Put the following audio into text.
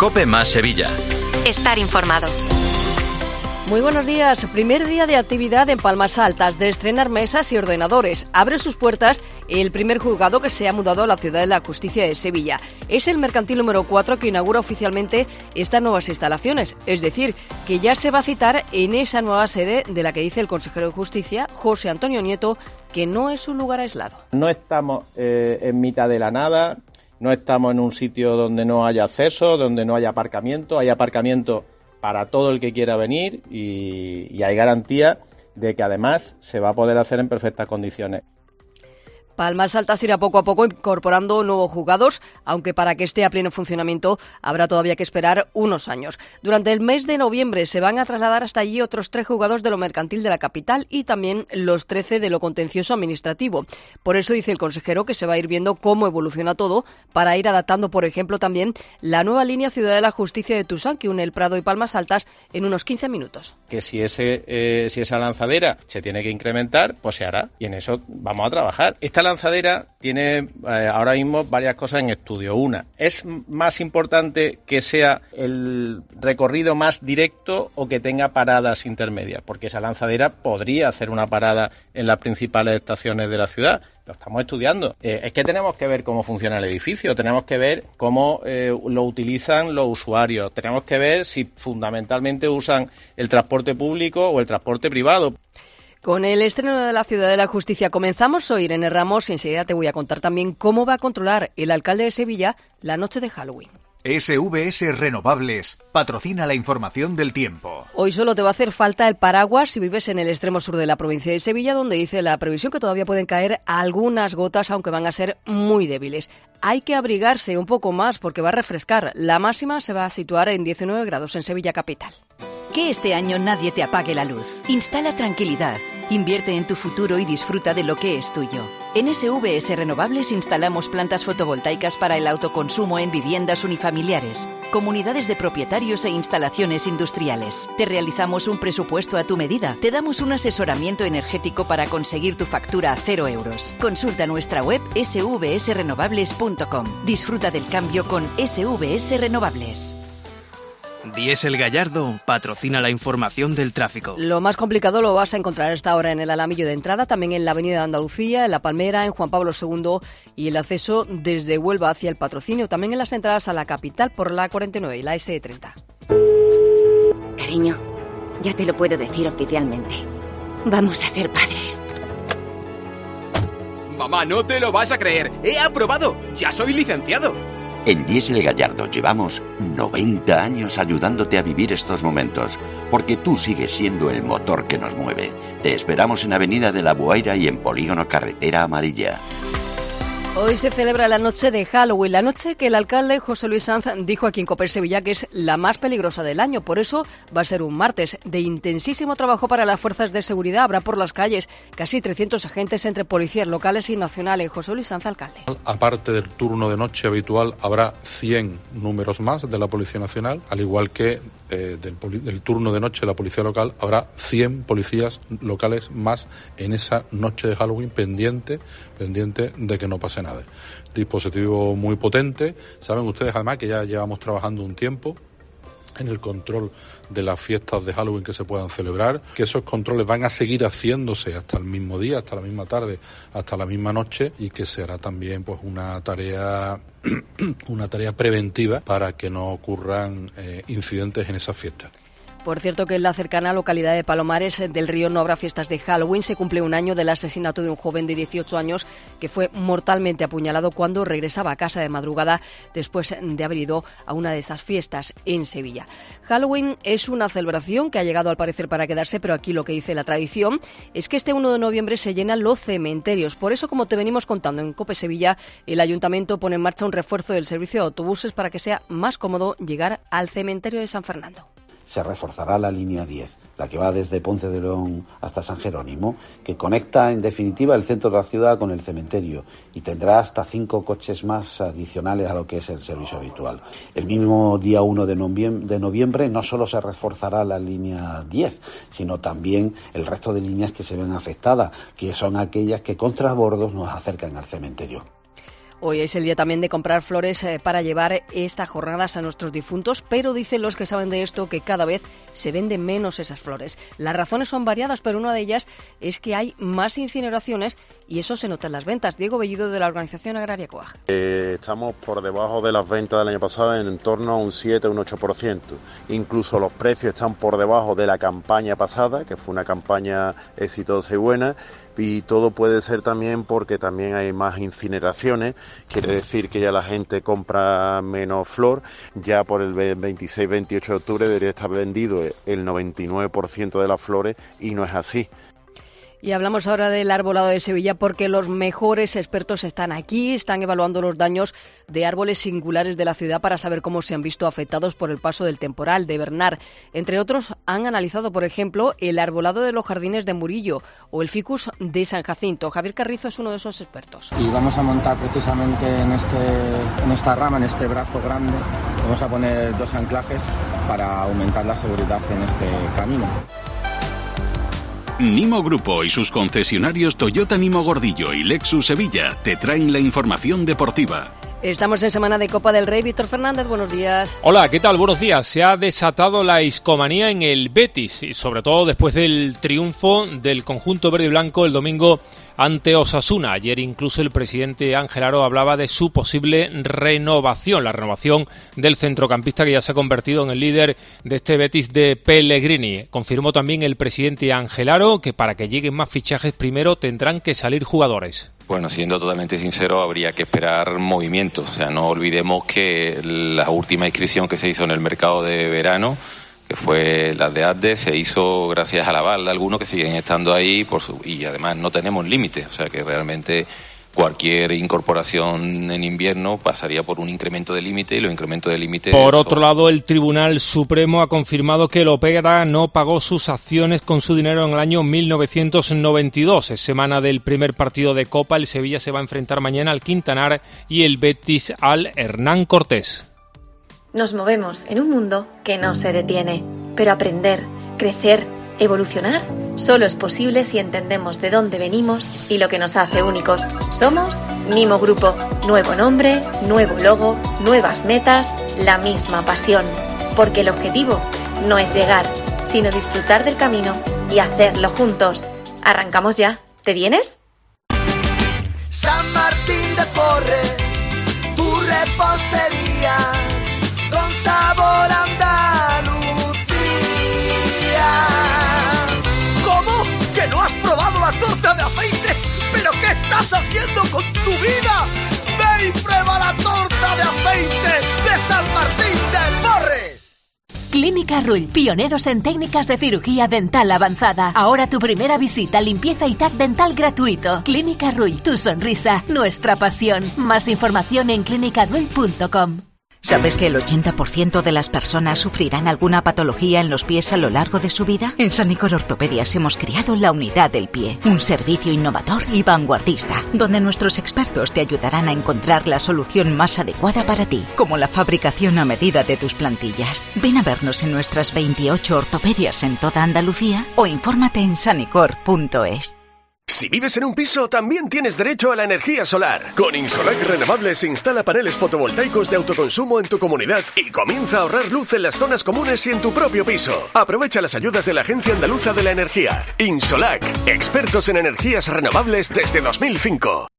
COPE más Sevilla. Estar informado. Muy buenos días. Primer día de actividad en Palmas Altas de estrenar mesas y ordenadores. Abre sus puertas el primer juzgado que se ha mudado a la Ciudad de la Justicia de Sevilla. Es el mercantil número 4 que inaugura oficialmente estas nuevas instalaciones. Es decir, que ya se va a citar en esa nueva sede de la que dice el consejero de Justicia, José Antonio Nieto, que no es un lugar aislado. No estamos en mitad de la nada, no estamos en un sitio donde no haya acceso, donde no haya aparcamiento. Hay aparcamiento para todo el que quiera venir y hay garantía de que además se va a poder hacer en perfectas condiciones. Palmas Altas irá poco a poco incorporando nuevos juzgados, aunque para que esté a pleno funcionamiento habrá todavía que esperar unos años. Durante el mes de noviembre se van a trasladar hasta allí otros 3 juzgados de lo mercantil de la capital y también los 13 de lo contencioso administrativo. Por eso dice el consejero que se va a ir viendo cómo evoluciona todo para ir adaptando, por ejemplo, también la nueva línea Ciudad de la Justicia de Tusán, que une el Prado y Palmas Altas en unos 15 minutos. Que si esa lanzadera se tiene que incrementar, pues se hará y en eso vamos a trabajar. Esta lanzadera tiene ahora mismo varias cosas en estudio. Una, ¿es más importante que sea el recorrido más directo o que tenga paradas intermedias? Porque esa lanzadera podría hacer una parada en las principales estaciones de la ciudad. Lo estamos estudiando. Es que tenemos que ver cómo funciona el edificio, tenemos que ver cómo lo utilizan los usuarios, tenemos que ver si fundamentalmente usan el transporte público o el transporte privado. Con el estreno de la Ciudad de la Justicia comenzamos hoy, Irene Ramos, y enseguida te voy a contar también cómo va a controlar el alcalde de Sevilla la noche de Halloween. SVS Renovables patrocina la información del tiempo. Hoy solo te va a hacer falta el paraguas si vives en el extremo sur de la provincia de Sevilla, donde dice la previsión que todavía pueden caer algunas gotas, aunque van a ser muy débiles. Hay que abrigarse un poco más porque va a refrescar. La máxima se va a situar en 19 grados en Sevilla capital. Que este año nadie te apague la luz. Instala tranquilidad. Invierte en tu futuro y disfruta de lo que es tuyo. En SVS Renovables instalamos plantas fotovoltaicas para el autoconsumo en viviendas unifamiliares, comunidades de propietarios e instalaciones industriales. Te realizamos un presupuesto a tu medida. Te damos un asesoramiento energético para conseguir tu factura a 0 euros. Consulta nuestra web svsrenovables.com. Disfruta del cambio con SVS Renovables. Diesel Gallardo patrocina la información del tráfico. Lo más complicado lo vas a encontrar a esta hora en el Alamillo de entrada, también en la Avenida de Andalucía, en La Palmera, en Juan Pablo II y el acceso desde Huelva hacia el Patrocinio, también en las entradas a la capital por la A49 y la S30. Cariño, ya te lo puedo decir oficialmente. Vamos a ser padres. Mamá, no te lo vas a creer. ¡He aprobado! ¡Ya soy licenciado! En Diesel Gallardo llevamos 90 años ayudándote a vivir estos momentos, porque tú sigues siendo el motor que nos mueve. Te esperamos en Avenida de la Buaira y en Polígono Carretera Amarilla. Hoy se celebra la noche de Halloween, la noche que el alcalde José Luis Sanz dijo aquí en COPE Sevilla que es la más peligrosa del año. Por eso va a ser un martes de intensísimo trabajo para las fuerzas de seguridad. Habrá por las calles casi 300 agentes entre policías locales y nacionales. José Luis Sanz, alcalde. Aparte del turno de noche habitual, habrá 100 números más de la Policía Nacional, al igual que del turno de noche de la Policía Local, habrá 100 policías locales más en esa noche de Halloween pendiente de que no pase nada. Dispositivo muy potente. Saben ustedes además que ya llevamos trabajando un tiempo en el control de las fiestas de Halloween que se puedan celebrar, que esos controles van a seguir haciéndose hasta el mismo día, hasta la misma tarde, hasta la misma noche, y que será también pues una tarea preventiva para que no ocurran incidentes en esas fiestas. Por cierto que en la cercana localidad de Palomares del Río no habrá fiestas de Halloween. Se cumple un año del asesinato de un joven de 18 años que fue mortalmente apuñalado cuando regresaba a casa de madrugada después de haber ido a una de esas fiestas en Sevilla. Halloween es una celebración que ha llegado al parecer para quedarse, pero aquí lo que dice la tradición es que este 1 de noviembre se llenan los cementerios. Por eso, como te venimos contando en COPE Sevilla, el Ayuntamiento pone en marcha un refuerzo del servicio de autobuses para que sea más cómodo llegar al cementerio de San Fernando. Se reforzará la línea 10, la que va desde Ponce de León hasta San Jerónimo, que conecta en definitiva el centro de la ciudad con el cementerio y tendrá hasta 5 coches más adicionales a lo que es el servicio habitual. El mismo día 1 de noviembre no solo se reforzará la línea 10, sino también el resto de líneas que se ven afectadas, que son aquellas que con transbordos nos acercan al cementerio. Hoy es el día también de comprar flores para llevar estas jornadas a nuestros difuntos, pero dicen los que saben de esto que cada vez se venden menos esas flores. Las razones son variadas, pero una de ellas es que hay más incineraciones y eso se nota en las ventas. Diego Bellido, de la Organización Agraria COAG. Estamos por debajo de las ventas del año pasado en torno a un 7 o un 8%. Incluso los precios están por debajo de la campaña pasada, que fue una campaña exitosa y buena. Y todo puede ser también porque también hay más incineraciones, quiere decir que ya la gente compra menos flor. Ya por el 26-28 de octubre debería estar vendido el 99% de las flores y no es así. Y hablamos ahora del arbolado de Sevilla porque los mejores expertos están aquí, están evaluando los daños de árboles singulares de la ciudad para saber cómo se han visto afectados por el paso del temporal de Bernard. Entre otros, han analizado, por ejemplo, el arbolado de los jardines de Murillo o el ficus de San Jacinto. Javier Carrizo es uno de esos expertos. Y vamos a montar precisamente en esta rama, en este brazo grande, vamos a poner 2 anclajes para aumentar la seguridad en este camino. Nimo Grupo y sus concesionarios Toyota Nimo Gordillo y Lexus Sevilla te traen la información deportiva. Estamos en semana de Copa del Rey. Víctor Fernández, buenos días. Hola, ¿qué tal? Buenos días. Se ha desatado la iscomanía en el Betis, y sobre todo después del triunfo del conjunto verde y blanco el domingo ante Osasuna. Ayer incluso el presidente Ángel Aro hablaba de su posible renovación, la renovación del centrocampista que ya se ha convertido en el líder de este Betis de Pellegrini. Confirmó también el presidente Ángel Aro que para que lleguen más fichajes primero tendrán que salir jugadores. Bueno, siendo totalmente sincero, habría que esperar movimientos. O sea, no olvidemos que la última inscripción que se hizo en el mercado de verano, que fue la de ADDE, se hizo gracias al aval de algunos que siguen estando ahí y además no tenemos límite. O sea, que realmente cualquier incorporación en invierno pasaría por un incremento de límite y los incrementos de límite... Por otro lado, el Tribunal Supremo ha confirmado que el Opera no pagó sus acciones con su dinero en el año 1992. Es semana del primer partido de Copa. El Sevilla se va a enfrentar mañana al Quintanar y el Betis al Hernán Cortés. Nos movemos en un mundo que no se detiene, pero aprender, crecer, evolucionar solo es posible si entendemos de dónde venimos y lo que nos hace únicos. Somos Nimo Grupo. Nuevo nombre, nuevo logo, nuevas metas, la misma pasión. Porque el objetivo no es llegar, sino disfrutar del camino y hacerlo juntos. ¿Arrancamos ya? ¿Te vienes? San Martín de Porres, tu repostería, con sabor andaluz. ¿No has probado la torta de aceite? ¿Pero qué estás haciendo con tu vida? ¡Ve y prueba la torta de aceite de San Martín de Porres! Clínica Rull, pioneros en técnicas de cirugía dental avanzada. Ahora tu primera visita, limpieza y TAC dental gratuito. Clínica Rull, tu sonrisa, nuestra pasión. Más información en clinicarull.com. ¿Sabes que el 80% de las personas sufrirán alguna patología en los pies a lo largo de su vida? En Sanicor Ortopedias hemos creado la Unidad del Pie, un servicio innovador y vanguardista, donde nuestros expertos te ayudarán a encontrar la solución más adecuada para ti, como la fabricación a medida de tus plantillas. Ven a vernos en nuestras 28 ortopedias en toda Andalucía o infórmate en sanicor.es. Si vives en un piso, también tienes derecho a la energía solar. Con Insolac Renovables instala paneles fotovoltaicos de autoconsumo en tu comunidad y comienza a ahorrar luz en las zonas comunes y en tu propio piso. Aprovecha las ayudas de la Agencia Andaluza de la Energía. Insolac, expertos en energías renovables desde 2005.